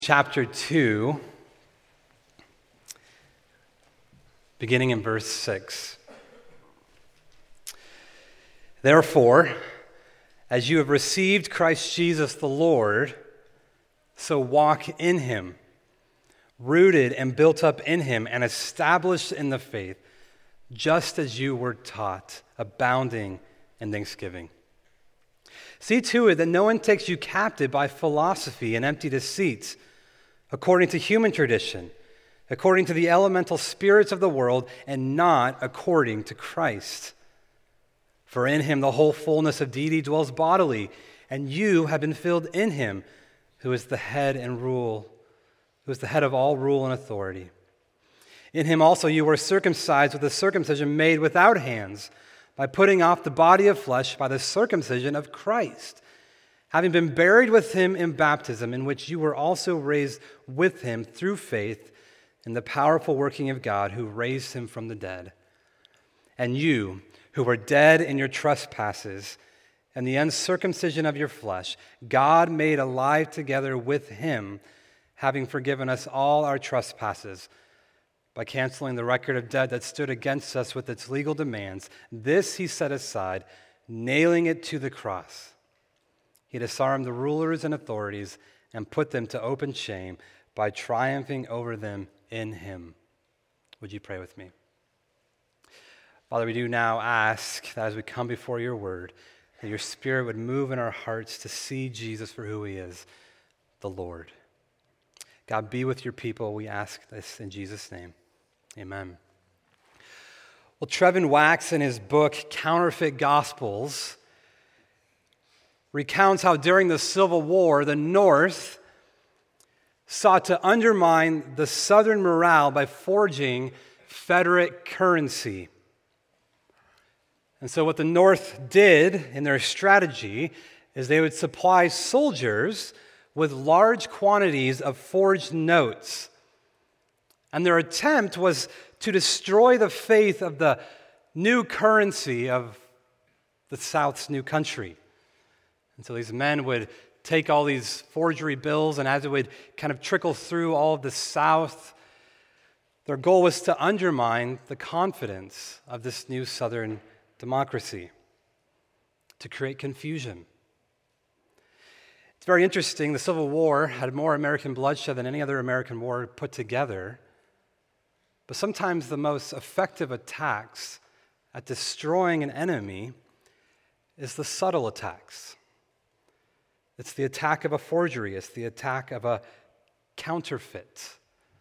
Chapter 2, beginning in verse 6. Therefore, as you have received Christ Jesus the Lord, so walk in him, rooted and built up in him and established in the faith, just as you were taught, abounding in thanksgiving. See to it that no one takes you captive by philosophy and empty deceit, according to human tradition, according to the elemental spirits of the world, and not according to Christ. For in him the whole fullness of deity dwells bodily, and you have been filled in him, who is the head of all rule and authority. In him also you were circumcised with a circumcision made without hands, by putting off the body of flesh by the circumcision of Christ, having been buried with him in baptism, in which you were also raised with him through faith in the powerful working of God who raised him from the dead. And you, who were dead in your trespasses and the uncircumcision of your flesh, God made alive together with him, having forgiven us all our trespasses, by canceling the record of debt that stood against us with its legal demands. This he set aside, nailing it to the cross. He disarmed the rulers and authorities and put them to open shame by triumphing over them in him. Would you pray with me? Father, we do now ask that as we come before your word, that your Spirit would move in our hearts to see Jesus for who he is, the Lord. God, be with your people. We ask this in Jesus' name. Amen. Well, Trevin Wax, in his book, Counterfeit Gospels, recounts how during the Civil War, the North sought to undermine the Southern morale by forging Confederate currency. And so what the North did in their strategy is they would supply soldiers with large quantities of forged notes. And their attempt was to destroy the faith of the new currency of the South's new country. And so these men would take all these forgery bills, and as it would kind of trickle through all of the South, their goal was to undermine the confidence of this new Southern democracy, to create confusion. It's very interesting. The Civil War had more American bloodshed than any other American war put together. But sometimes the most effective attacks at destroying an enemy is the subtle attacks. It's the attack of a forgery. It's the attack of a counterfeit.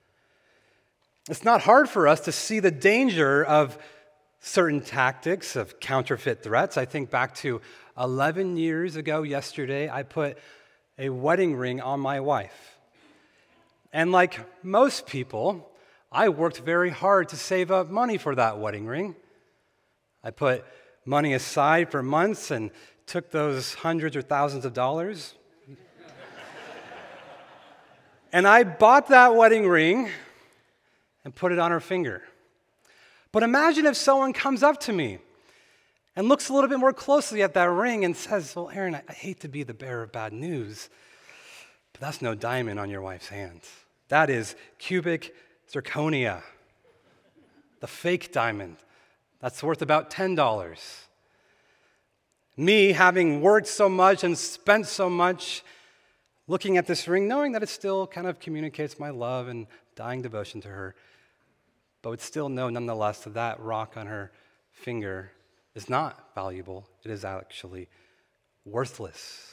It's not hard for us to see the danger of certain tactics of counterfeit threats. I think back to 11 years ago yesterday, I put a wedding ring on my wife. And like most people, I worked very hard to save up money for that wedding ring. I put money aside for months and took those hundreds or thousands of dollars. And I bought that wedding ring and put it on her finger. But imagine if someone comes up to me and looks a little bit more closely at that ring and says, well, Aaron, I hate to be the bearer of bad news, but that's no diamond on your wife's hand. That is cubic zirconia, the fake diamond. That's worth about $10. Me, having worked so much and spent so much looking at this ring, knowing that it still kind of communicates my love and dying devotion to her, but would still know nonetheless that that rock on her finger is not valuable. It is actually worthless.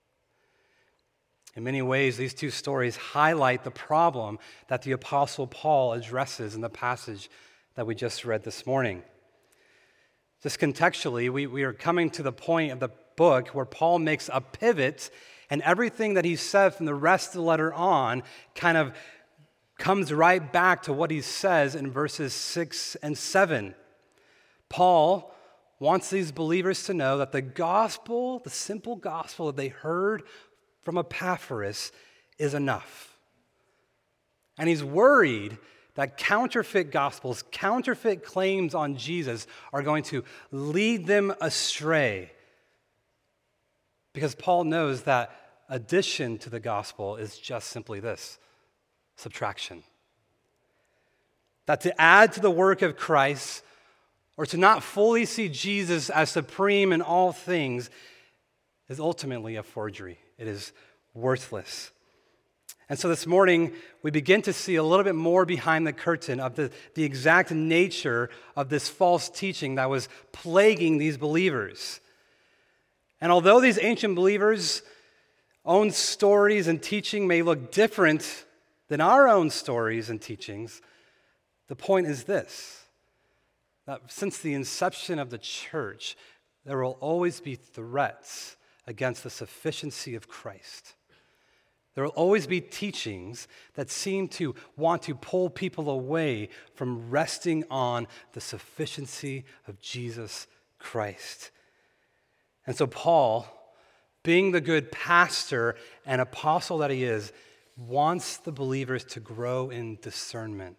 In many ways, these two stories highlight the problem that the Apostle Paul addresses in the passage that we just read this morning. Just contextually, we are coming to the point of the book where Paul makes a pivot, and everything that he said from the rest of the letter on kind of comes right back to what he says in verses 6 and 7. Paul wants these believers to know that the gospel, the simple gospel that they heard from Epaphras, is enough. And he's worried that counterfeit gospels, counterfeit claims on Jesus are going to lead them astray. Because Paul knows that addition to the gospel is just simply this: subtraction. That to add to the work of Christ, or to not fully see Jesus as supreme in all things, is ultimately a forgery. It is worthless. And so this morning, we begin to see a little bit more behind the curtain of the exact nature of this false teaching that was plaguing these believers. And although these ancient believers' own stories and teaching may look different than our own stories and teachings, the point is this: that since the inception of the church, there will always be threats against the sufficiency of Christ. There will always be teachings that seem to want to pull people away from resting on the sufficiency of Jesus Christ. And so Paul, being the good pastor and apostle that he is, wants the believers to grow in discernment.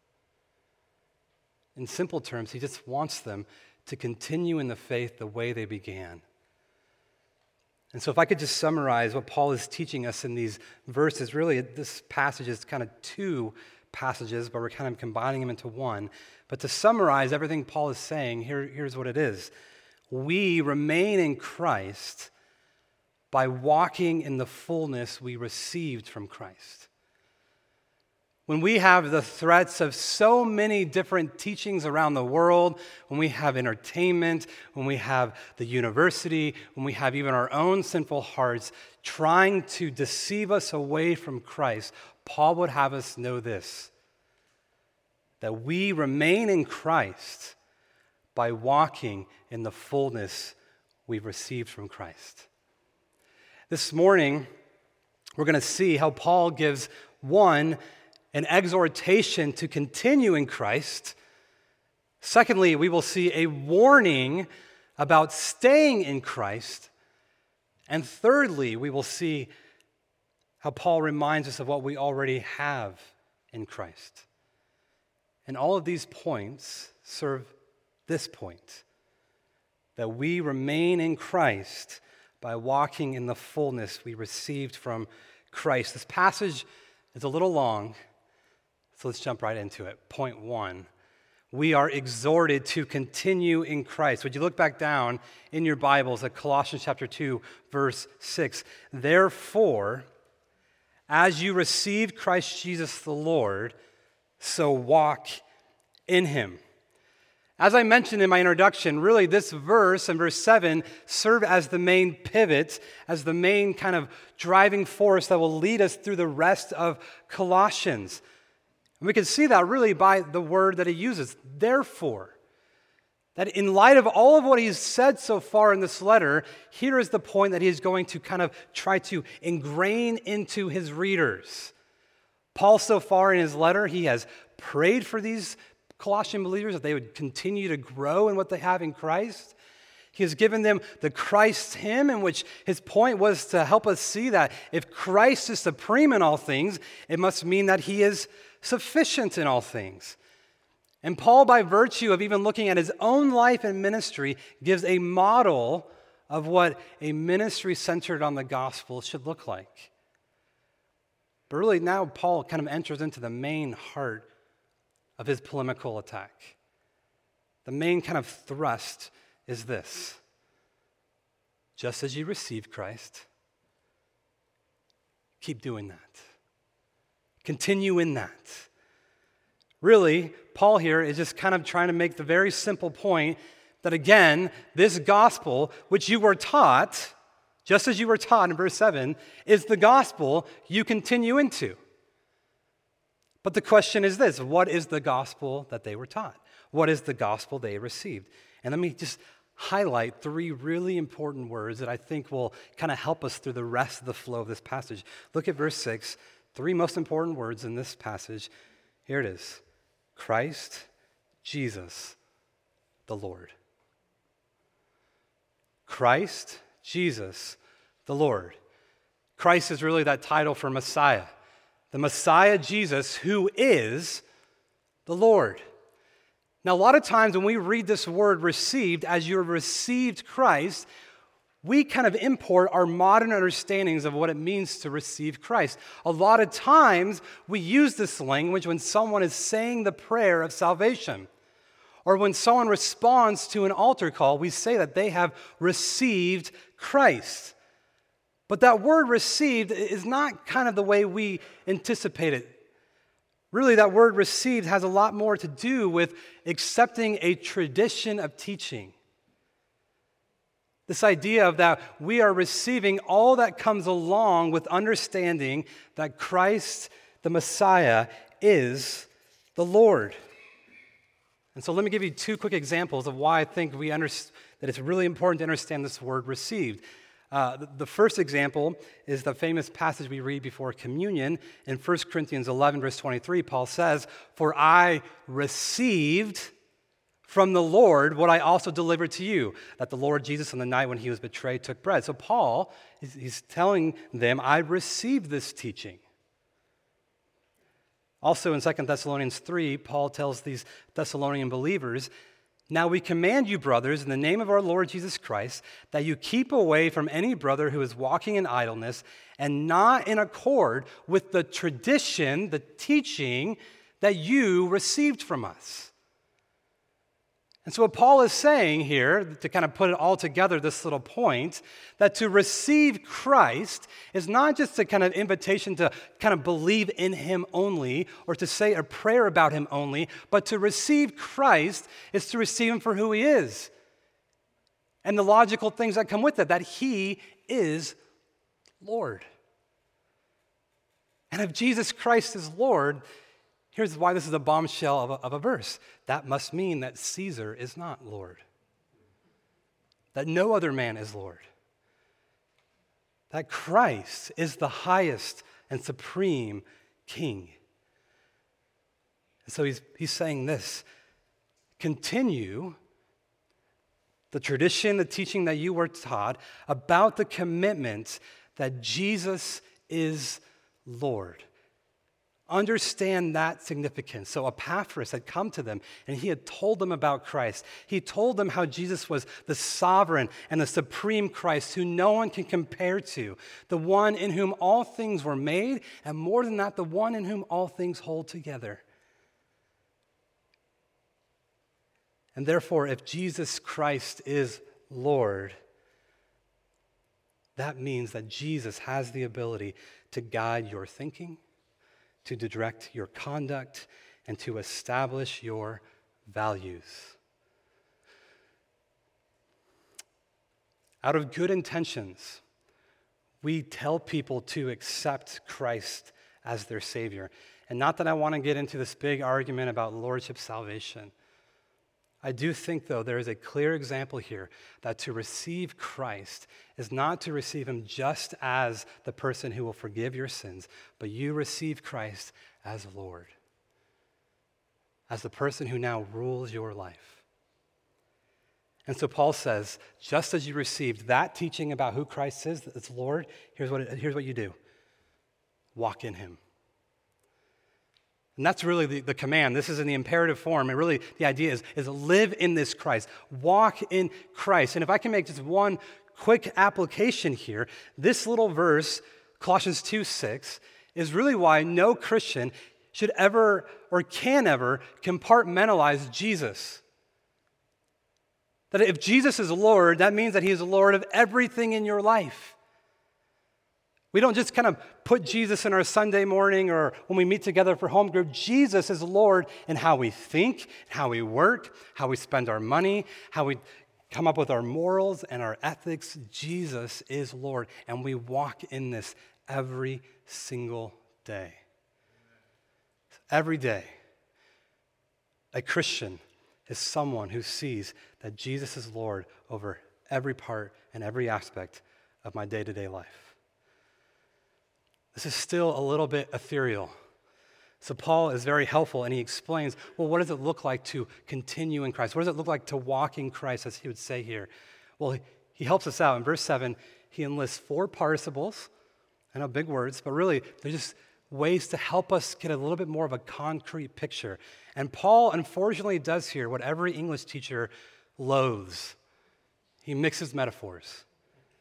In simple terms, he just wants them to continue in the faith the way they began. And so if I could just summarize what Paul is teaching us in these verses, really this passage is kind of two passages, but we're kind of combining them into one. But to summarize everything Paul is saying, here's what it is. We remain in Christ by walking in the fullness we received from Christ. When we have the threats of so many different teachings around the world, when we have entertainment, when we have the university, when we have even our own sinful hearts trying to deceive us away from Christ, Paul would have us know this: that we remain in Christ by walking in the fullness we've received from Christ. This morning, we're going to see how Paul gives an exhortation to continue in Christ. Secondly, we will see a warning about staying in Christ. And thirdly, we will see how Paul reminds us of what we already have in Christ. And all of these points serve this point: that we remain in Christ by walking in the fullness we received from Christ. This passage is a little long, so let's jump right into it. Point 1, we are exhorted to continue in Christ. Would you look back down in your Bibles at Colossians chapter 2, verse 6. Therefore, as you received Christ Jesus the Lord, so walk in him. As I mentioned in my introduction, really this verse and verse 7 serve as the main pivot, as the main kind of driving force that will lead us through the rest of Colossians. And we can see that really by the word that he uses, therefore. That in light of all of what he's said so far in this letter, here is the point that he's going to kind of try to ingrain into his readers. Paul, so far in his letter, he has prayed for these Colossian believers that they would continue to grow in what they have in Christ. He has given them the Christ hymn, in which his point was to help us see that if Christ is supreme in all things, it must mean that he is sufficient in all things. And Paul, by virtue of even looking at his own life and ministry, gives a model of what a ministry centered on the gospel should look like. But really now Paul kind of enters into the main heart of his polemical attack. The main kind of thrust is this: just as you received Christ, keep doing that. Continue in that. Really, Paul here is just kind of trying to make the very simple point that, again, this gospel, which you were taught, just as you were taught in verse 7, is the gospel you continue into. But the question is this: what is the gospel that they were taught? What is the gospel they received? And let me just highlight 3 really important words that I think will kind of help us through the rest of the flow of this passage. Look at verse 6. 3 most important words in this passage. Here it is: Christ, Jesus, the Lord. Christ, Jesus, the Lord. Christ is really that title for Messiah. The Messiah, Jesus, who is the Lord. Now, a lot of times when we read this word received, as you have received Christ, we kind of import our modern understandings of what it means to receive Christ. A lot of times we use this language when someone is saying the prayer of salvation, or when someone responds to an altar call, we say that they have received Christ. But that word received is not kind of the way we anticipate it. Really, that word received has a lot more to do with accepting a tradition of teaching. This idea of that we are receiving all that comes along with understanding that Christ, the Messiah, is the Lord. And so let me give you two quick examples of why I think that it's really important to understand this word received. The first example is the famous passage we read before communion. In 1 Corinthians 11, verse 23, Paul says, "For I received from the Lord what I also delivered to you, that the Lord Jesus on the night when he was betrayed took bread." So Paul, he's telling them, I received this teaching. Also in 2 Thessalonians 3, Paul tells these Thessalonian believers, "Now we command you, brothers, in the name of our Lord Jesus Christ, that you keep away from any brother who is walking in idleness and not in accord with the tradition, the teaching that you received from us." And so what Paul is saying here, to kind of put it all together, this little point, that to receive Christ is not just a kind of invitation to kind of believe in him only or to say a prayer about him only, but to receive Christ is to receive him for who he is. And the logical things that come with it, that he is Lord. And if Jesus Christ is Lord, here's why this is a bombshell of a verse. That must mean that Caesar is not Lord. That no other man is Lord. That Christ is the highest and supreme King. And so he's saying this: continue the tradition, the teaching that you were taught about the commitment that Jesus is Lord. Understand that significance. So Epaphras had come to them and he had told them about Christ. He told them how Jesus was the sovereign and the supreme Christ who no one can compare to, the one in whom all things were made, and more than that, the one in whom all things hold together. And therefore, if Jesus Christ is Lord, that means that Jesus has the ability to guide your thinking, to direct your conduct, and to establish your values. Out of good intentions, we tell people to accept Christ as their Savior. And not that I want to get into this big argument about lordship salvation. I do think, though, there is a clear example here that to receive Christ is not to receive him just as the person who will forgive your sins, but you receive Christ as Lord, as the person who now rules your life. And so Paul says, just as you received that teaching about who Christ is, that it's Lord, here's what you do. Walk in him. And that's really the command. This is in the imperative form. And really, the idea is live in this Christ. Walk in Christ. And if I can make just one quick application here, this little verse, Colossians 2:6, is really why no Christian should ever or can ever compartmentalize Jesus. That if Jesus is Lord, that means that he is Lord of everything in your life. We don't just kind of put Jesus in our Sunday morning or when we meet together for home group. Jesus is Lord in how we think, how we work, how we spend our money, how we come up with our morals and our ethics. Jesus is Lord, and we walk in this every single day. Every day, a Christian is someone who sees that Jesus is Lord over every part and every aspect of my day-to-day life. This is still a little bit ethereal. So Paul is very helpful, and he explains, well, what does it look like to continue in Christ? What does it look like to walk in Christ, as he would say here? Well, he helps us out. In verse 7, he enlists 4 participles. I know, big words, but really, they're just ways to help us get a little bit more of a concrete picture. And Paul, unfortunately, does here what every English teacher loathes. He mixes metaphors.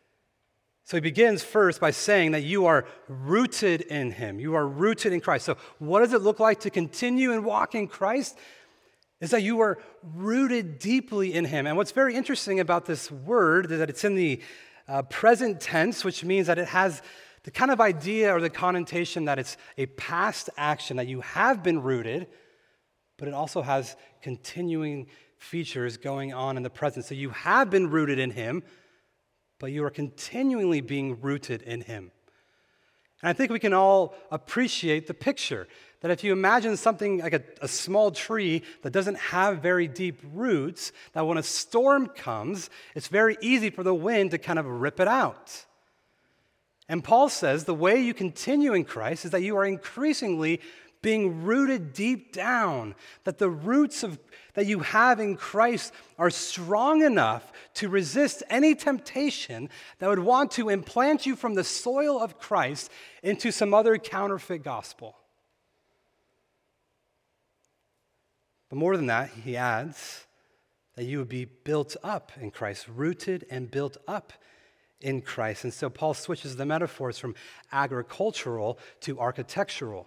So he begins first by saying that you are rooted in him. You are rooted in Christ. So what does it look like to continue and walk in Christ? Is that you are rooted deeply in him. And what's very interesting about this word is that it's in the present tense, which means that it has the kind of idea or the connotation that it's a past action, that you have been rooted, but it also has continuing features going on in the present. So you have been rooted in him, but you are continually being rooted in him. And I think we can all appreciate the picture that if you imagine something like a small tree that doesn't have very deep roots, that when a storm comes, it's very easy for the wind to kind of rip it out. And Paul says the way you continue in Christ is that you are increasingly being rooted deep down, that the roots that you have in Christ are strong enough to resist any temptation that would want to implant you from the soil of Christ into some other counterfeit gospel. But more than that, he adds that you would be built up in Christ, rooted and built up in Christ. And so Paul switches the metaphors from agricultural to architectural.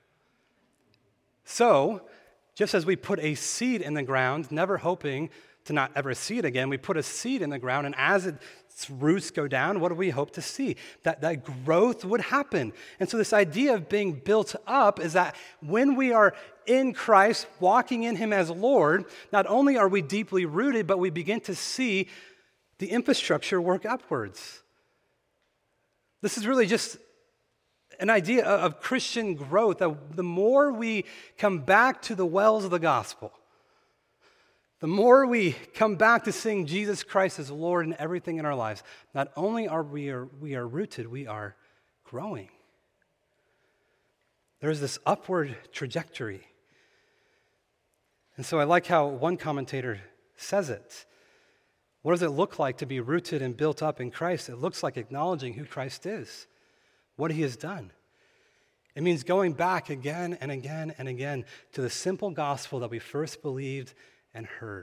So, just as we put a seed in the ground, never hoping to not ever see it again, we put a seed in the ground, and as its roots go down, what do we hope to see? That growth would happen. And so this idea of being built up is that when we are in Christ, walking in him as Lord, not only are we deeply rooted, but we begin to see the infrastructure work upwards. This is really just an idea of Christian growth, that the more we come back to the wells of the gospel, the more we come back to seeing Jesus Christ as Lord in everything in our lives, not only are we are rooted, we are growing. There's this upward trajectory. And so I like how one commentator says it. What does it look like to be rooted and built up in Christ? It looks like acknowledging who Christ is, what he has done. It means going back again and again and again to the simple gospel that we first believed and heard.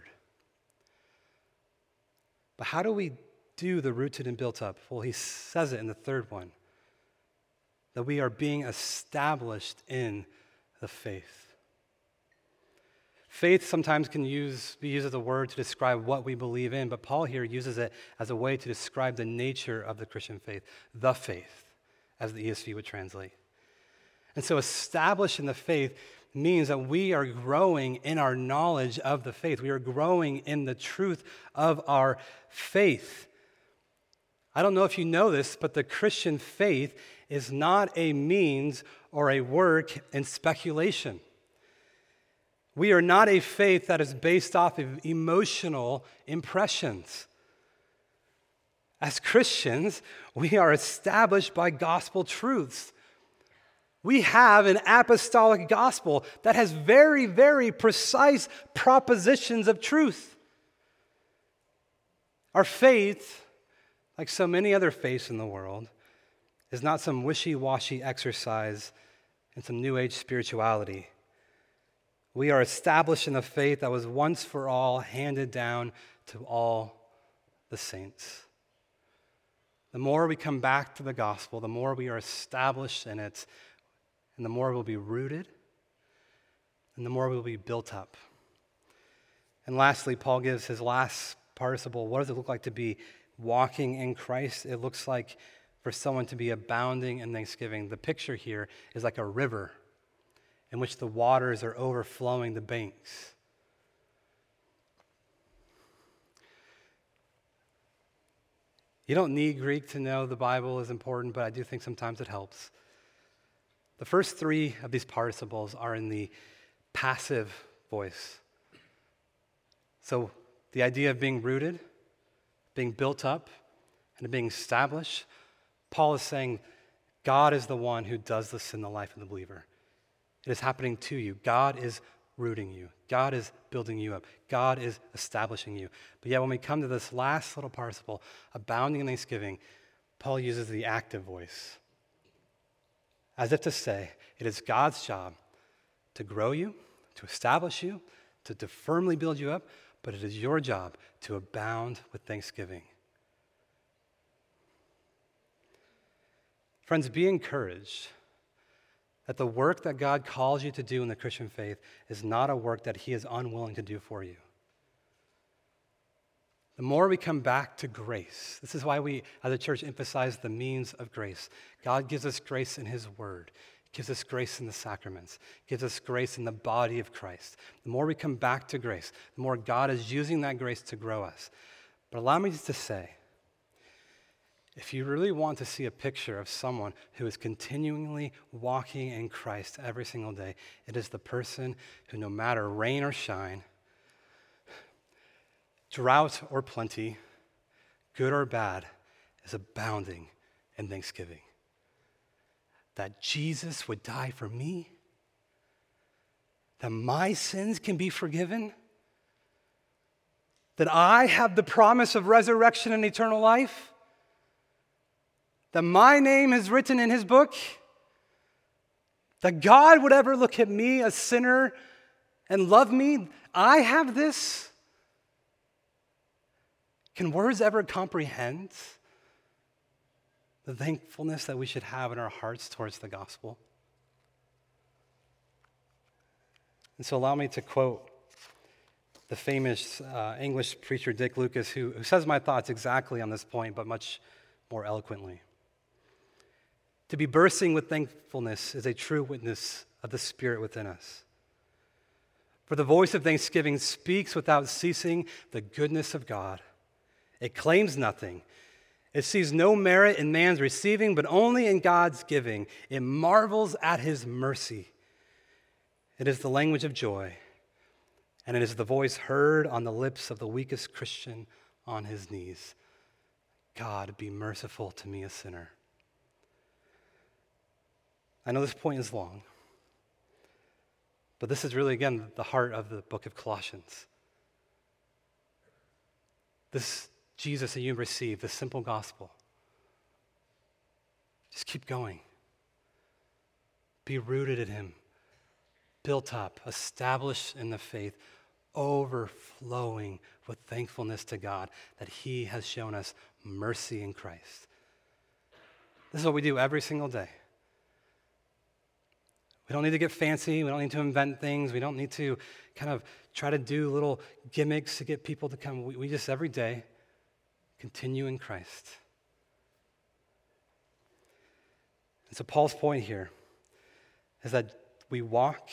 But how do we do the rooted and built up? Well, he says it in the third one, that we are being established in the faith. Faith sometimes can be used as a word to describe what we believe in, but Paul here uses it as a way to describe the nature of the Christian faith, the faith, as the ESV would translate. And so established in the faith means that we are growing in our knowledge of the faith. We are growing in the truth of our faith. I don't know if you know this, but the Christian faith is not a means or a work in speculation. We are not a faith that is based off of emotional impressions. As Christians, we are established by gospel truths. We have an apostolic gospel that has very, very precise propositions of truth. Our faith, like so many other faiths in the world, is not some wishy-washy exercise in some New Age spirituality. We are established in a faith that was once for all handed down to all the saints. The more we come back to the gospel, the more we are established in it, and the more we'll be rooted, and the more we'll be built up. And lastly, Paul gives his last participle. What does it look like to be walking in Christ? It looks like for someone to be abounding in thanksgiving. The picture here is like a river in which the waters are overflowing the banks. You don't need Greek to know the Bible is important, but I do think sometimes it helps. The first three of these participles are in the passive voice. So the idea of being rooted, being built up, and being established, Paul is saying God is the one who does this in the life of the believer. It is happening to you. God is rooting you. God is building you up. God is establishing you. But yet when we come to this last little participle, abounding in thanksgiving, Paul uses the active voice, as if to say, it is God's job to grow you, to establish you, to firmly build you up, but it is your job to abound with thanksgiving. Friends, be encouraged that the work that God calls you to do in the Christian faith is not a work that he is unwilling to do for you. The more we come back to grace, this is why we as a church emphasize the means of grace. God gives us grace in his word, gives us grace in the sacraments, gives us grace in the body of Christ. The more we come back to grace, the more God is using that grace to grow us. But allow me to say, if you really want to see a picture of someone who is continually walking in Christ every single day, it is the person who, no matter rain or shine, drought or plenty, good or bad, is abounding in thanksgiving. That Jesus would die for me, that my sins can be forgiven, that I have the promise of resurrection and eternal life, that my name is written in his book, that God would ever look at me, a sinner, and love me. I have this. Can words ever comprehend the thankfulness that we should have in our hearts towards the gospel? And so allow me to quote the famous English preacher Dick Lucas, who says my thoughts exactly on this point, but much more eloquently. To be bursting with thankfulness is a true witness of the Spirit within us. For the voice of thanksgiving speaks without ceasing the goodness of God. It claims nothing. It sees no merit in man's receiving, but only in God's giving. It marvels at his mercy. It is the language of joy, and it is the voice heard on the lips of the weakest Christian on his knees. God, be merciful to me, a sinner. I know this point is long, but this is really, again, the heart of the book of Colossians. This Jesus that you received, the simple gospel. Just keep going. Be rooted in him, built up, established in the faith, overflowing with thankfulness to God that he has shown us mercy in Christ. This is what we do every single day. We don't need to get fancy. We don't need to invent things. We don't need to kind of try to do little gimmicks to get people to come. We just every day continue in Christ. And so Paul's point here is that we walk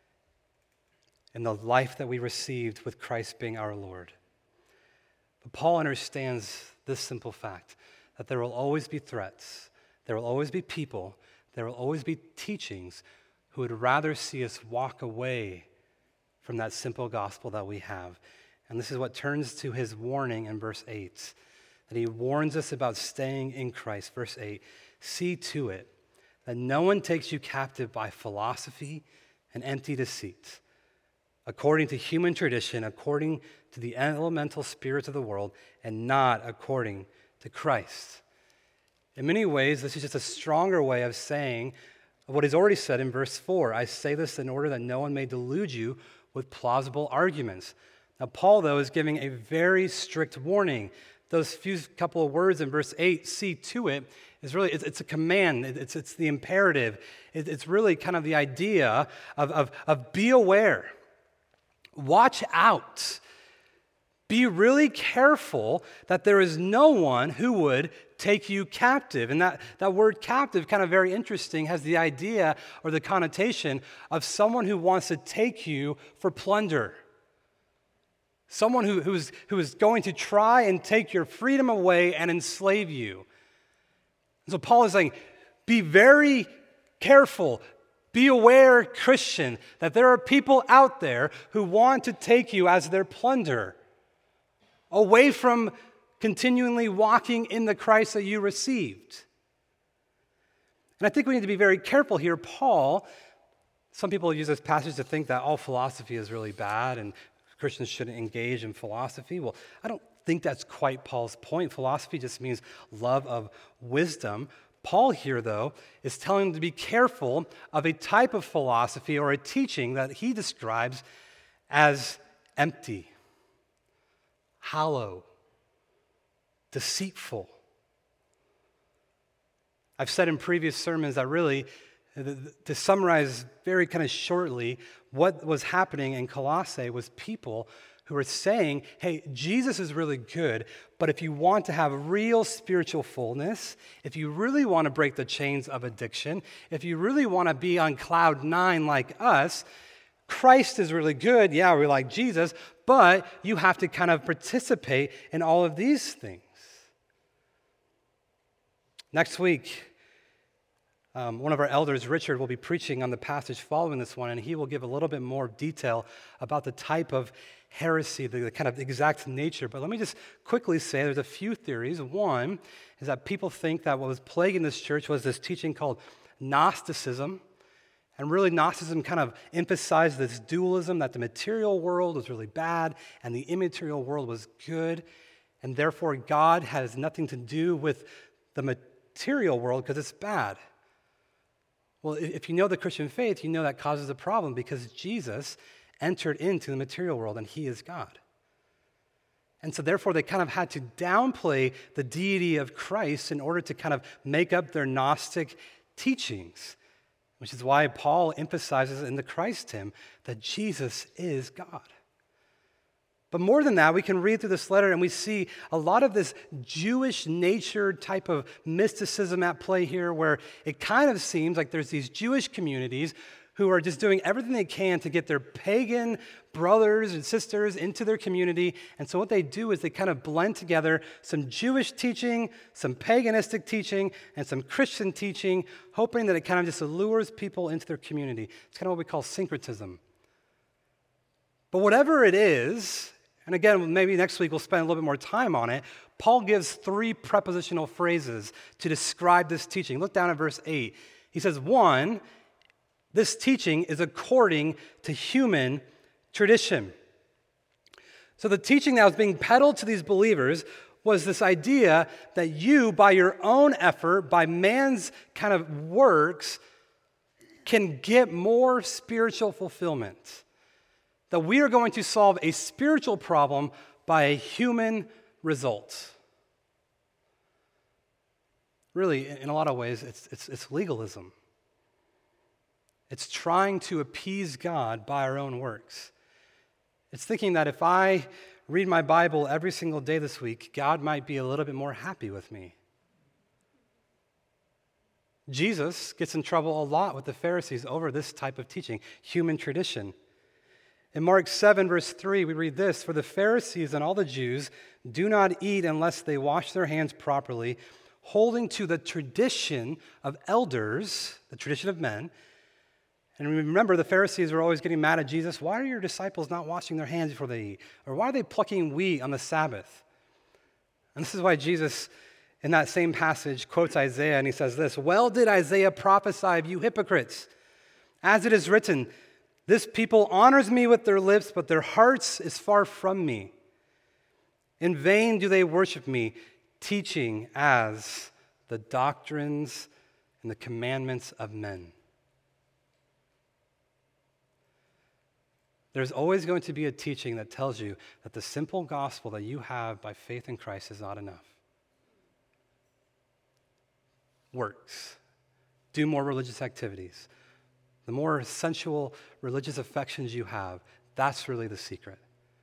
in the life that we received with Christ being our Lord. But Paul understands this simple fact, that there will always be threats, there will always be people, there will always be teachings who would rather see us walk away from that simple gospel that we have. And this is what turns to his warning in verse 8, that he warns us about staying in Christ. Verse 8, see to it that no one takes you captive by philosophy and empty deceit, according to human tradition, according to the elemental spirits of the world, and not according to Christ. In many ways, this is just a stronger way of saying what is already said in verse 4. I say this in order that no one may delude you with plausible arguments. Now, Paul, though, is giving a very strict warning. Those few couple of words in verse 8, see to it, is really, it's a command. It's the imperative. It's really kind of the idea of be aware. Watch out. Be really careful that there is no one who would take you captive. And that word captive, kind of very interesting, has the idea or the connotation of someone who wants to take you for plunder. Someone who is going to try and take your freedom away and enslave you. And so Paul is saying, be very careful. Be aware, Christian, that there are people out there who want to take you as their plunder, away from continually walking in the Christ that you received. And I think we need to be very careful here. Paul, some people use this passage to think that all philosophy is really bad and Christians shouldn't engage in philosophy. Well, I don't think that's quite Paul's point. Philosophy just means love of wisdom. Paul here, though, is telling them to be careful of a type of philosophy or a teaching that he describes as empty, hollow, deceitful. I've said in previous sermons that really, to summarize very kind of shortly, what was happening in Colossae was people who were saying, hey, Jesus is really good, but if you want to have real spiritual fullness, if you really want to break the chains of addiction, if you really want to be on cloud nine like us, Christ is really good. Yeah, we're like Jesus, but you have to kind of participate in all of these things. Next week, one of our elders, Richard, will be preaching on the passage following this one, and he will give a little bit more detail about the type of heresy, the kind of exact nature. But let me just quickly say there's a few theories. One is that people think that what was plaguing this church was this teaching called Gnosticism. And really, Gnosticism kind of emphasized this dualism that the material world was really bad and the immaterial world was good. And therefore, God has nothing to do with the material world because it's bad. Well, if you know the Christian faith, you know that causes a problem because Jesus entered into the material world and he is God. And so therefore they kind of had to downplay the deity of Christ in order to kind of make up their Gnostic teachings, which is why Paul emphasizes in the Christ hymn that Jesus is God. But more than that, we can read through this letter and we see a lot of this Jewish nature type of mysticism at play here, where it kind of seems like there's these Jewish communities who are just doing everything they can to get their pagan brothers and sisters into their community. And so what they do is they kind of blend together some Jewish teaching, some paganistic teaching, and some Christian teaching, hoping that it kind of just allures people into their community. It's kind of what we call syncretism. But whatever it is, and again, maybe next week we'll spend a little bit more time on it, Paul gives 3 prepositional phrases to describe this teaching. Look down at verse 8. He says, 1, this teaching is according to human tradition. So the teaching that was being peddled to these believers was this idea that you, by your own effort, by man's kind of works, can get more spiritual fulfillment. That we are going to solve a spiritual problem by a human result. Really, in a lot of ways, it's legalism. It's trying to appease God by our own works. It's thinking that if I read my Bible every single day this week, God might be a little bit more happy with me. Jesus gets in trouble a lot with the Pharisees over this type of teaching, human tradition. In Mark 7, verse 3, we read this, "For the Pharisees and all the Jews do not eat unless they wash their hands properly, holding to the tradition of elders," the tradition of men. And remember, the Pharisees were always getting mad at Jesus. Why are your disciples not washing their hands before they eat? Or why are they plucking wheat on the Sabbath? And this is why Jesus, in that same passage, quotes Isaiah, and he says this, "Well did Isaiah prophesy of you hypocrites. As it is written, this people honors me with their lips, but their hearts is far from me. In vain do they worship me, teaching as the doctrines and the commandments of men." There's always going to be a teaching that tells you that the simple gospel that you have by faith in Christ is not enough. Works. Do more religious activities. The more sensual religious affections you have, that's really the secret.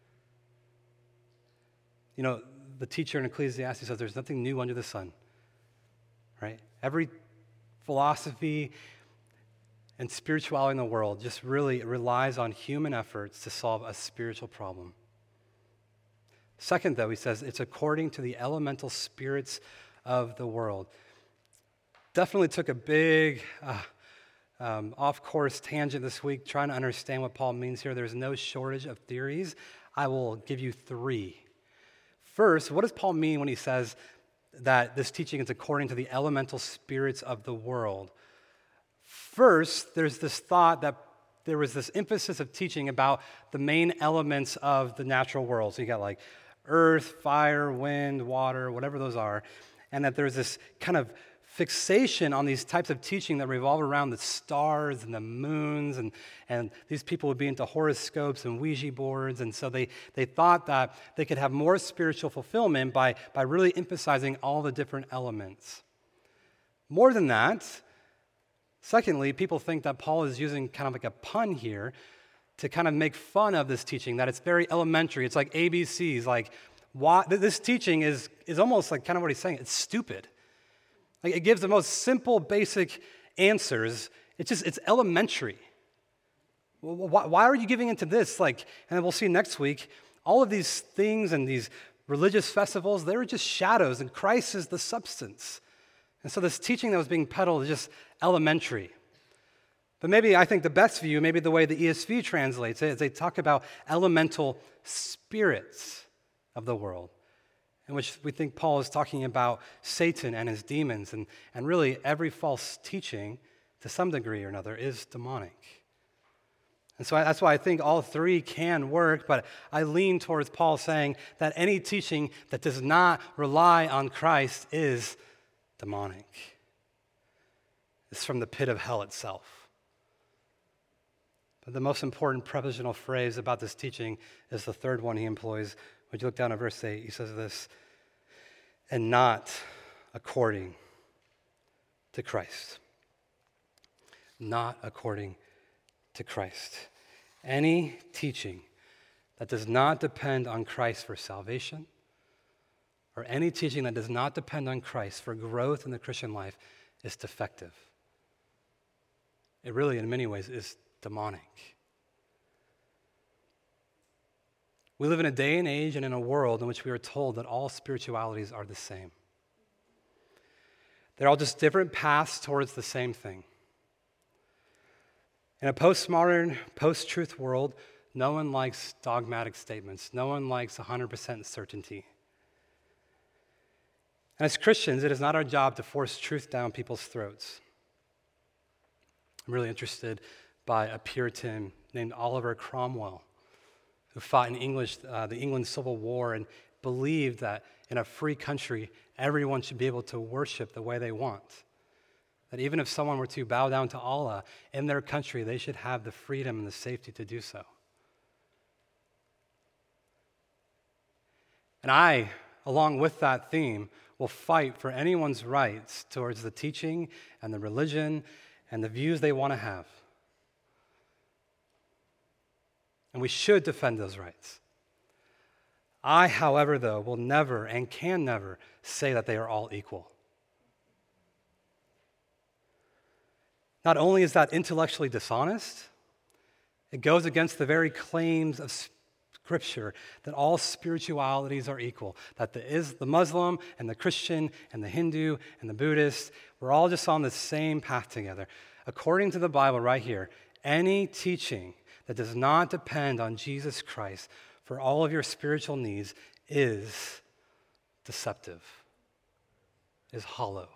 You know, the teacher in Ecclesiastes says there's nothing new under the sun, right? Every philosophy and spirituality in the world just really relies on human efforts to solve a spiritual problem. Second, though, he says it's according to the elemental spirits of the world. Definitely took a big off-course tangent this week trying to understand what Paul means here. There's no shortage of theories. I will give you 3. First, what does Paul mean when he says that this teaching is according to the elemental spirits of the world? First, there's this thought that there was this emphasis of teaching about the main elements of the natural world. So you got like earth, fire, wind, water, whatever those are, and that there's this kind of fixation on these types of teaching that revolve around the stars and the moons, and these people would be into horoscopes and Ouija boards, and so they thought that they could have more spiritual fulfillment by really emphasizing all the different elements. More than that, secondly, people think that Paul is using kind of like a pun here to kind of make fun of this teaching, that it's very elementary. It's like ABCs, like why this teaching is almost like kind of what he's saying. It's stupid. Like it gives the most simple, basic answers. It's elementary. Why are you giving into this? Like, and we'll see next week, all of these things and these religious festivals, they were just shadows, and Christ is the substance. And so this teaching that was being peddled is just elementary. But maybe I think the best view, maybe the way the ESV translates it, is they talk about elemental spirits of the world, in which we think Paul is talking about Satan and his demons, and really every false teaching, to some degree or another, is demonic. And so that's why I think all three can work, but I lean towards Paul saying that any teaching that does not rely on Christ is demonic. It's from the pit of hell itself. But the most important prepositional phrase about this teaching is the third one he employs. Would you look down at verse 8? He says this, and not according to Christ. Not according to Christ. Any teaching that does not depend on Christ for salvation, or any teaching that does not depend on Christ for growth in the Christian life, is defective. It really, in many ways, is demonic. We live in a day and age and in a world in which we are told that all spiritualities are the same. They're all just different paths towards the same thing. In a postmodern, post-truth world, no one likes dogmatic statements. No one likes 100% certainty. And as Christians, it is not our job to force truth down people's throats. I'm really interested by a Puritan named Oliver Cromwell, who fought in the England Civil War and believed that in a free country, everyone should be able to worship the way they want. That even if someone were to bow down to Allah in their country, they should have the freedom and the safety to do so. And I, along with that theme, will fight for anyone's rights towards the teaching and the religion and the views they want to have. And we should defend those rights. I, however, though, will never and can never say that they are all equal. Not only is that intellectually dishonest, it goes against the very claims of Scripture that all spiritualities are equal, that the Muslim and the Christian and the Hindu and the Buddhist, we're all just on the same path together. According to the Bible right here, any teaching that does not depend on Jesus Christ for all of your spiritual needs is deceptive, is hollow.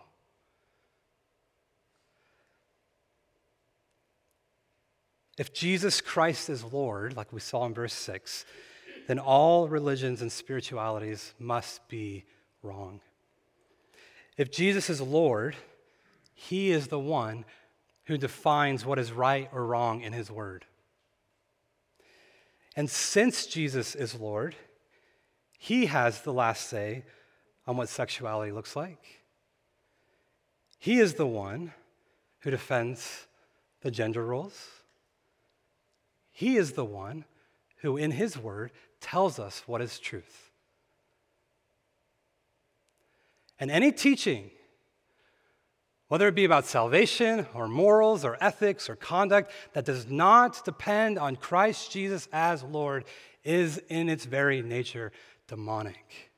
If Jesus Christ is Lord, like we saw in verse 6, then all religions and spiritualities must be wrong. If Jesus is Lord, he is the one who defines what is right or wrong in his word. And since Jesus is Lord, he has the last say on what sexuality looks like. He is the one who defends the gender roles. He is the one who, in his word, tells us what is truth. And any teaching, whether it be about salvation or morals or ethics or conduct, that does not depend on Christ Jesus as Lord, is in its very nature demonic.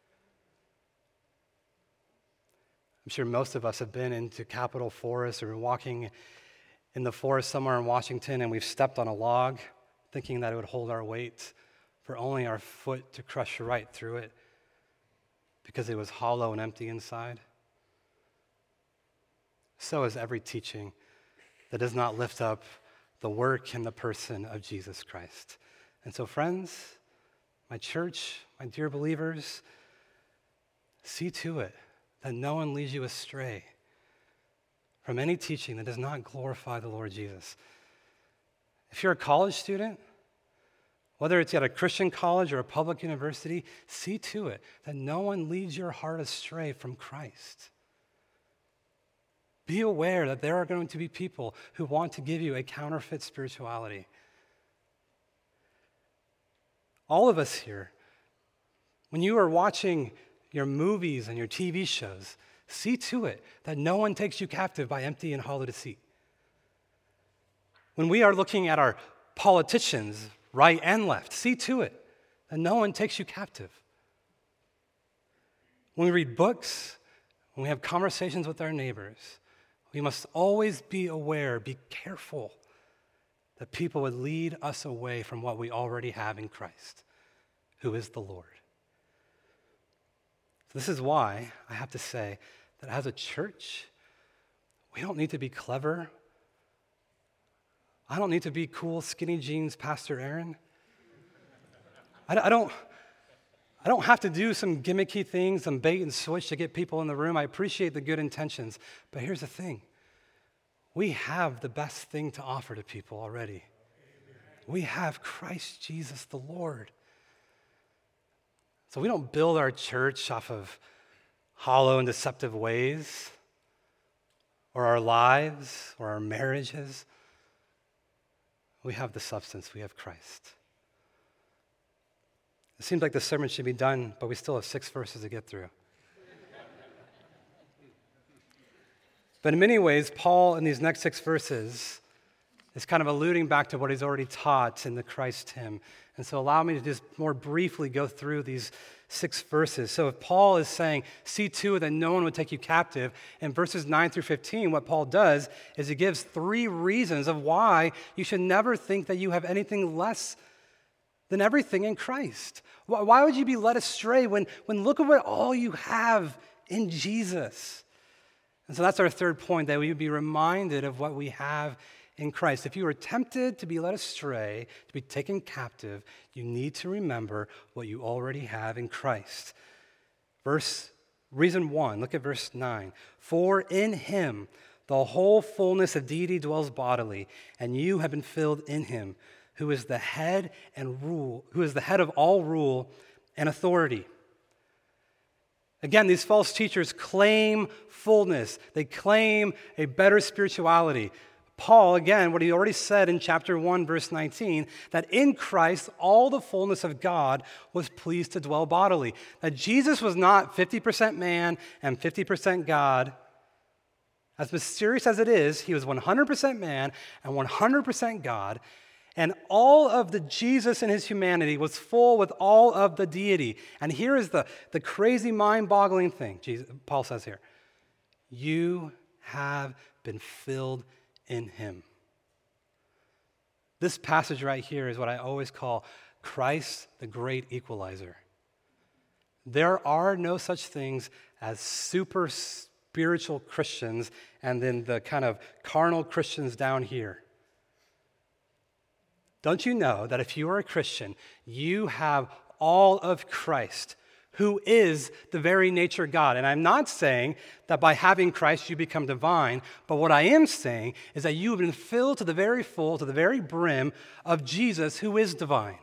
I'm sure most of us have been into Capitol Forest or been walking in the forest somewhere in Washington, and we've stepped on a log thinking that it would hold our weight, for only our foot to crush right through it because it was hollow and empty inside. So is every teaching that does not lift up the work and the person of Jesus Christ. And so, friends, my church, my dear believers, see to it that no one leads you astray from any teaching that does not glorify the Lord Jesus. If you're a college student, whether it's at a Christian college or a public university, see to it that no one leads your heart astray from Christ. Be aware that there are going to be people who want to give you a counterfeit spirituality. All of us here, when you are watching your movies and your TV shows, see to it that no one takes you captive by empty and hollow deceit. When we are looking at our politicians, right and left, see to it that no one takes you captive. When we read books, when we have conversations with our neighbors, we must always be aware, be careful that people would lead us away from what we already have in Christ, who is the Lord. So this is why I have to say that as a church, we don't need to be clever. I don't need to be cool, skinny jeans, Pastor Aaron. I don't have to do some gimmicky things, some bait and switch to get people in the room. I appreciate the good intentions, but here's the thing. We have the best thing to offer to people already. We have Christ Jesus the Lord. So we don't build our church off of hollow and deceptive ways, or our lives, or our marriages. We have the substance. We have Christ. It seems like the sermon should be done, but we still have 6 verses to get through. But in many ways, Paul, in these next 6 verses, is kind of alluding back to what he's already taught in the Christ hymn. And so allow me to just more briefly go through these 6 verses. So if Paul is saying, see to it that no one would take you captive, in verses 9 through 15, what Paul does is he gives 3 reasons of why you should never think that you have anything less than everything in Christ. Why would you be led astray when look at what all you have in Jesus? And so that's our third point, that we would be reminded of what we have in Christ. If you are tempted to be led astray, to be taken captive, you need to remember what you already have in Christ. Reason 1, look at verse 9. For in him the whole fullness of deity dwells bodily, and you have been filled in him, who is the head of all rule and authority. Again, these false teachers claim fullness. They claim a better spirituality. Paul, again, what he already said in chapter 1, verse 19, that in Christ all the fullness of God was pleased to dwell bodily. That Jesus was not 50% man and 50% God. As mysterious as it is, he was 100% man and 100% God. And all of the Jesus in his humanity was full with all of the deity. And here is the crazy, mind-boggling thing Paul says here. You have been filled in him. This passage right here is what I always call Christ, the great equalizer. There are no such things as super spiritual Christians and then the kind of carnal Christians down here. Don't you know that if you are a Christian, you have all of Christ, who is the very nature of God? And I'm not saying that by having Christ you become divine, but what I am saying is that you have been filled to the very full, to the very brim of Jesus, who is divine.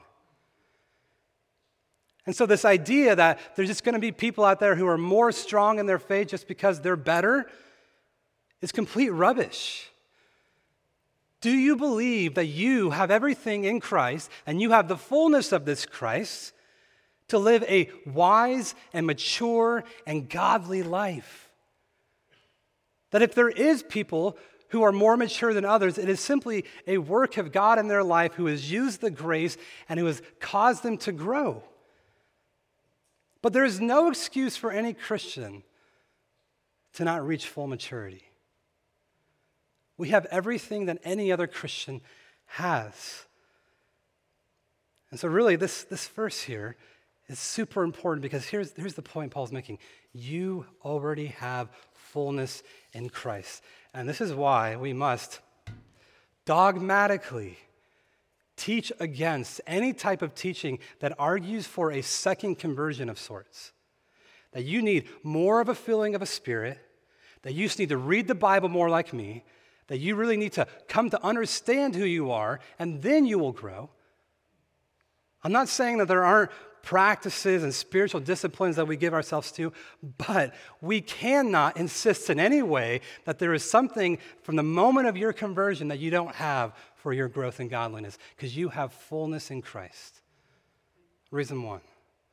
And so this idea that there's just going to be people out there who are more strong in their faith just because they're better is complete rubbish. Do you believe that you have everything in Christ and you have the fullness of this Christ to live a wise and mature and godly life? That if there is people who are more mature than others, it is simply a work of God in their life who has used the grace and who has caused them to grow. But there is no excuse for any Christian to not reach full maturity. We have everything that any other Christian has. And so really this verse here is super important because here's the point Paul's making. You already have fullness in Christ. And this is why we must dogmatically teach against any type of teaching that argues for a second conversion of sorts. That you need more of a filling of a spirit, that you just need to read the Bible more like me, that you really need to come to understand who you are, and then you will grow. I'm not saying that there aren't practices and spiritual disciplines that we give ourselves to, but we cannot insist in any way that there is something from the moment of your conversion that you don't have for your growth in godliness, because you have fullness in Christ. Reason one.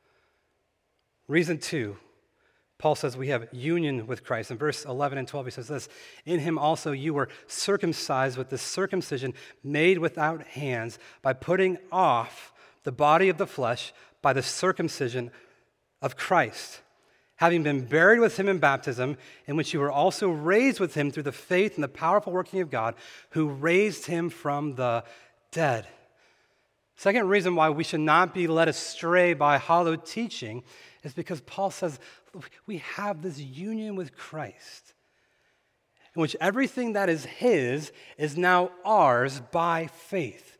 Reason two, Paul says we have union with Christ. In verse 11 and 12, he says this, in him also you were circumcised with the circumcision made without hands by putting off the body of the flesh by the circumcision of Christ, having been buried with him in baptism, in which you were also raised with him through the faith and the powerful working of God, who raised him from the dead. Second reason why we should not be led astray by hollow teaching is because Paul says we have this union with Christ, in which everything that is his is now ours by faith.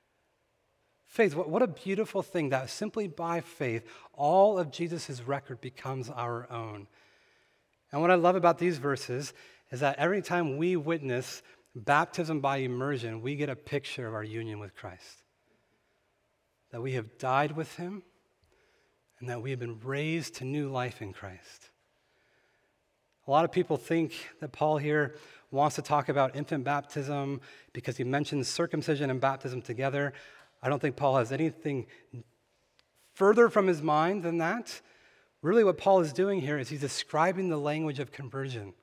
Faith, what a beautiful thing that simply by faith, all of Jesus' record becomes our own. And what I love about these verses is that every time we witness baptism by immersion, we get a picture of our union with Christ. That we have died with him, and that we have been raised to new life in Christ. A lot of people think that Paul here wants to talk about infant baptism because he mentions circumcision and baptism together. I don't think Paul has anything further from his mind than that. Really what Paul is doing here is he's describing the language of conversion.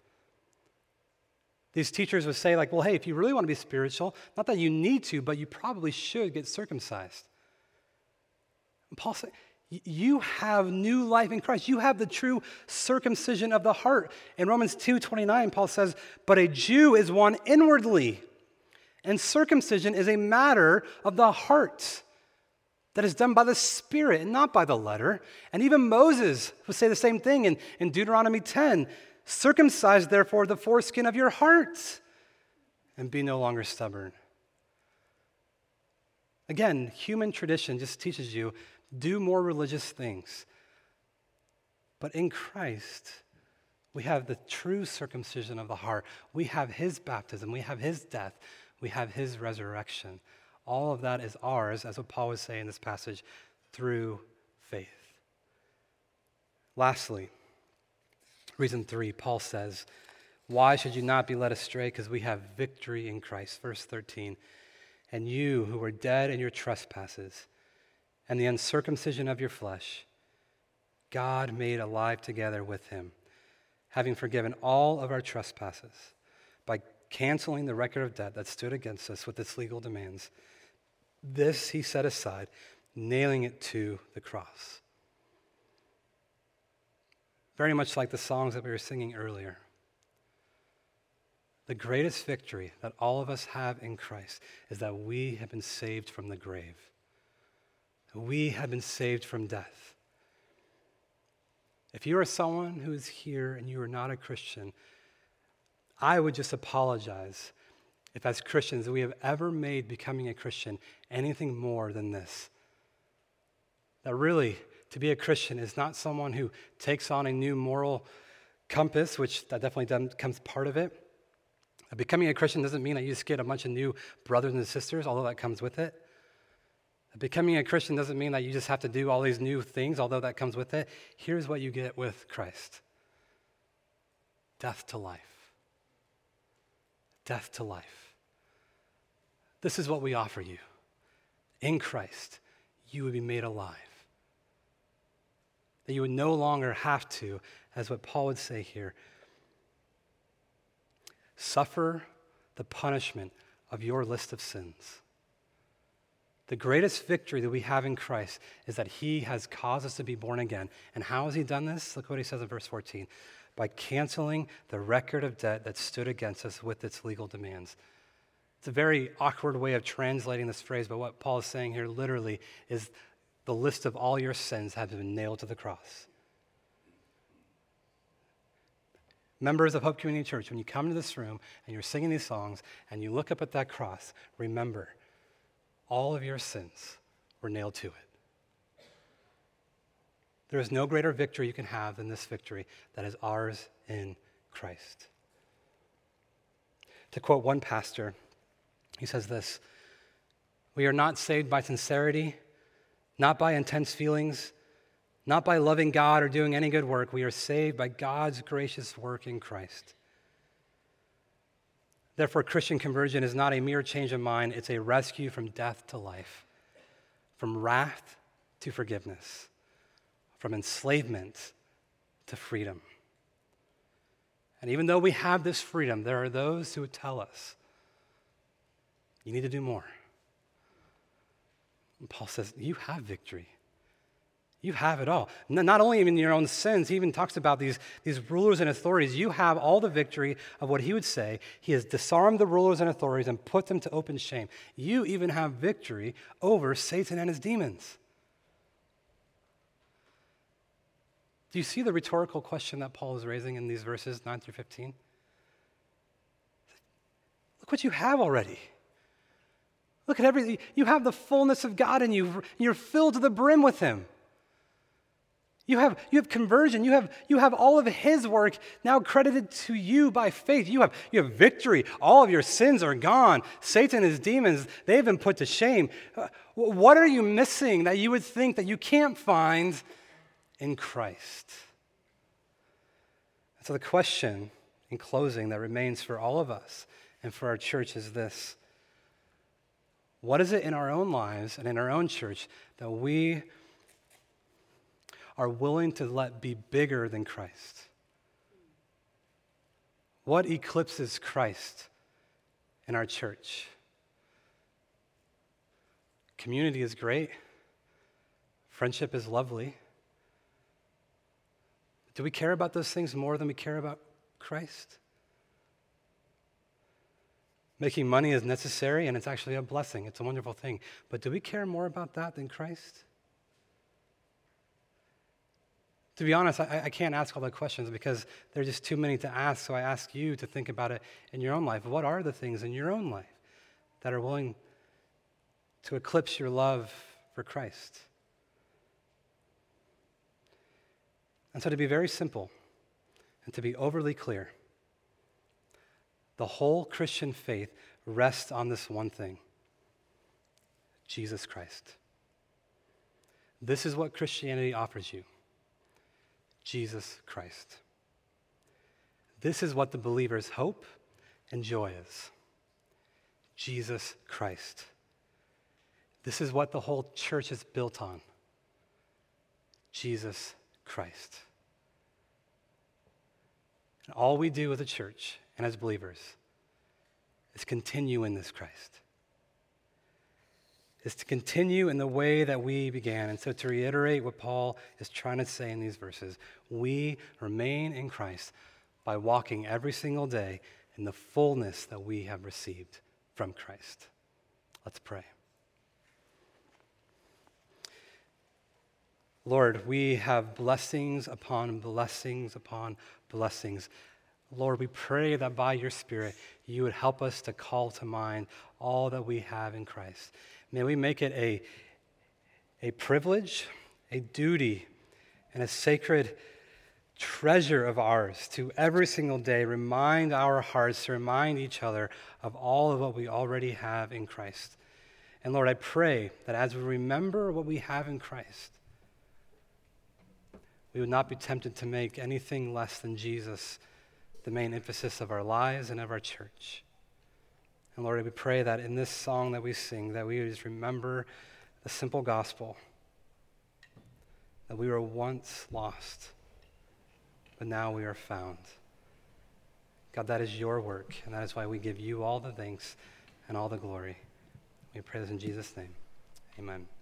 These teachers would say like, well, hey, if you really want to be spiritual, not that you need to, but you probably should get circumcised. And Paul said, you have new life in Christ. You have the true circumcision of the heart. In Romans 2:29, Paul says, but a Jew is one inwardly, and circumcision is a matter of the heart that is done by the Spirit and not by the letter. And even Moses would say the same thing in Deuteronomy 10. Circumcise, therefore, the foreskin of your heart and be no longer stubborn. Again, human tradition just teaches you, do more religious things. But in Christ, we have the true circumcision of the heart. We have his baptism. We have his death. We have his resurrection. All of that is ours, as what Paul would say in this passage, through faith. Lastly, reason 3, Paul says, why should you not be led astray? Because we have victory in Christ. Verse 13, and you who were dead in your trespasses and the uncircumcision of your flesh, God made alive together with him, having forgiven all of our trespasses by canceling the record of debt that stood against us with its legal demands. This he set aside, nailing it to the cross. Very much like the songs that we were singing earlier. The greatest victory that all of us have in Christ is that we have been saved from the grave. We have been saved from death. If you are someone who is here and you are not a Christian, I would just apologize if as Christians we have ever made becoming a Christian anything more than this. That really, to be a Christian is not someone who takes on a new moral compass, which that definitely becomes part of it. Becoming a Christian doesn't mean that you just get a bunch of new brothers and sisters, although that comes with it. Becoming a Christian doesn't mean that you just have to do all these new things, although that comes with it. Here's what you get with Christ. Death to life. Death to life. This is what we offer you. In Christ, you would be made alive. That you would no longer have to, as what Paul would say here, suffer the punishment of your list of sins. The greatest victory that we have in Christ is that he has caused us to be born again. And how has he done this? Look what he says in verse 14. By canceling the record of debt that stood against us with its legal demands. It's a very awkward way of translating this phrase, but what Paul is saying here literally is the list of all your sins have been nailed to the cross. Members of Hope Community Church, when you come to this room and you're singing these songs and you look up at that cross, remember, all of your sins were nailed to it. There is no greater victory you can have than this victory that is ours in Christ. To quote one pastor, he says this, we are not saved by sincerity, not by intense feelings, Not by loving God or doing any good work. We are saved by God's gracious work in Christ. Therefore, Christian conversion is not a mere change of mind. It's a rescue from death to life, from wrath to forgiveness, from enslavement to freedom. And even though we have this freedom, there are those who would tell us, you need to do more. And Paul says, you have victory. You have it all. Not only in your own sins, he even talks about these rulers and authorities. You have all the victory of what he would say. He has disarmed the rulers and authorities and put them to open shame. You even have victory over Satan and his demons. Do you see the rhetorical question that Paul is raising in these verses 9 through 15? Look what you have already. Look at everything. You have the fullness of God in you. You're filled to the brim with him. You have conversion. You have all of his work now credited to you by faith. You have victory. All of your sins are gone. Satan and his demons, they've been put to shame. What are you missing that you would think that you can't find in Christ? And so the question in closing that remains for all of us and for our church is this: what is it in our own lives and in our own church that we are willing to let be bigger than Christ? What eclipses Christ in our church? Community is great. Friendship is lovely. Do we care about those things more than we care about Christ? Making money is necessary, and it's actually a blessing. It's a wonderful thing. But do we care more about that than Christ? To be honest, I can't ask all the questions because there are just too many to ask, so I ask you to think about it in your own life. What are the things in your own life that are willing to eclipse your love for Christ? And so to be very simple and to be overly clear, the whole Christian faith rests on this one thing: Jesus Christ. This is what Christianity offers you: Jesus Christ. This is what the believer's hope and joy is: Jesus Christ. This is what the whole church is built on: Jesus Christ. And all we do as a church and as believers is continue in this Christ. Is to continue in the way that we began. And so to reiterate what Paul is trying to say in these verses, we remain in Christ by walking every single day in the fullness that we have received from Christ. Let's pray. Lord, we have blessings upon blessings upon blessings. Lord, we pray that by your Spirit, you would help us to call to mind all that we have in Christ. May we make it a privilege, a duty, and a sacred treasure of ours to every single day remind our hearts, to remind each other of all of what we already have in Christ. And Lord, I pray that as we remember what we have in Christ, we would not be tempted to make anything less than Jesus the main emphasis of our lives and of our church. And Lord, we pray that in this song that we sing, that we would just remember the simple gospel, that we were once lost, but now we are found. God, that is your work, and that is why we give you all the thanks and all the glory. We pray this in Jesus' name. Amen.